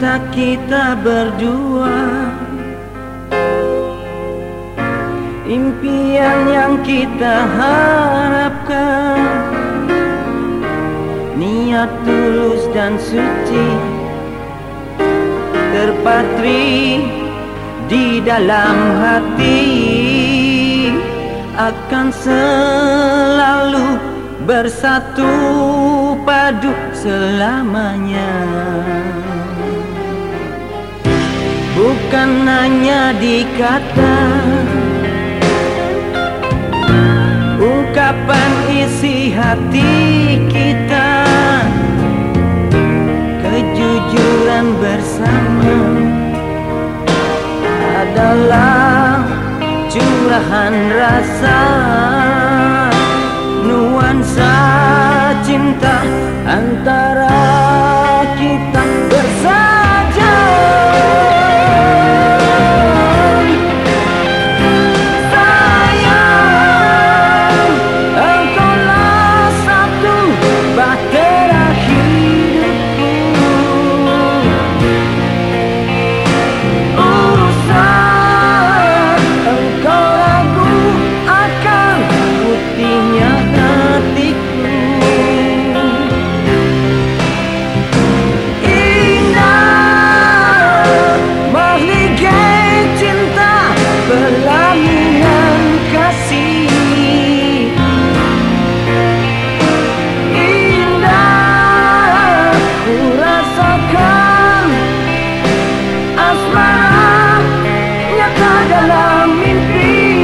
cinta kita berdua, impian yang kita harapkan, niat tulus dan suci terpatri di dalam hati, akan selalu bersatu padu selamanya. Bukan hanya di kata, ungkapan isi hati kita, kejujuran bersama adalah curahan rasa, nuansa cinta antara kita bersaja. Sayang, engkaulah satu bahtera hidupku. Usah engkau ragu akan putihnya hatiku. Indah mahligai cinta, pelaminan kasih. Indah ku rasakan asmara nyata dalam mimpi.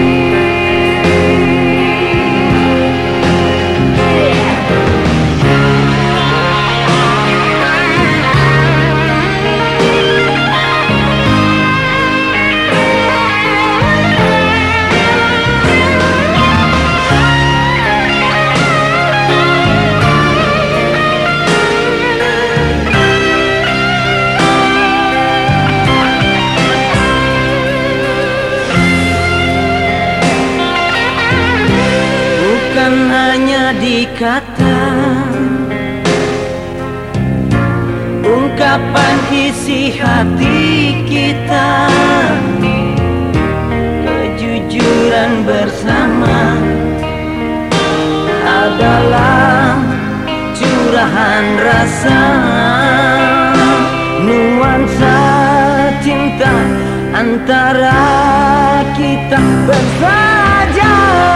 Bukan hanya di kata, ungkapan isi hati kita, kejujuran bersama adalah curahan rasa, nuansa cinta antara kita bersaja.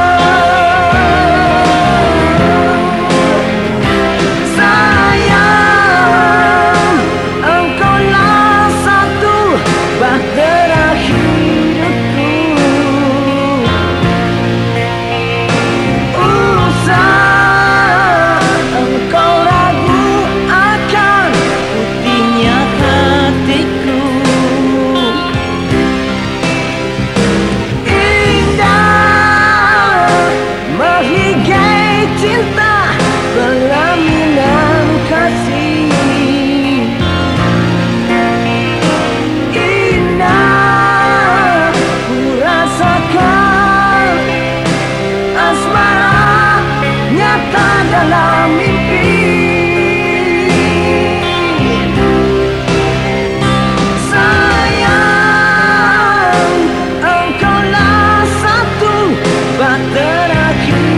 Sayang, engkaulah satu bahtera hidupku. Usah engkau ragu akan putihnya hatiku. Indah mahligai cinta, pelaminan kasih. Indah ku rasakan asmara nyata dalam mimpi. Sayang, engkaulah satu bahtera hidupku.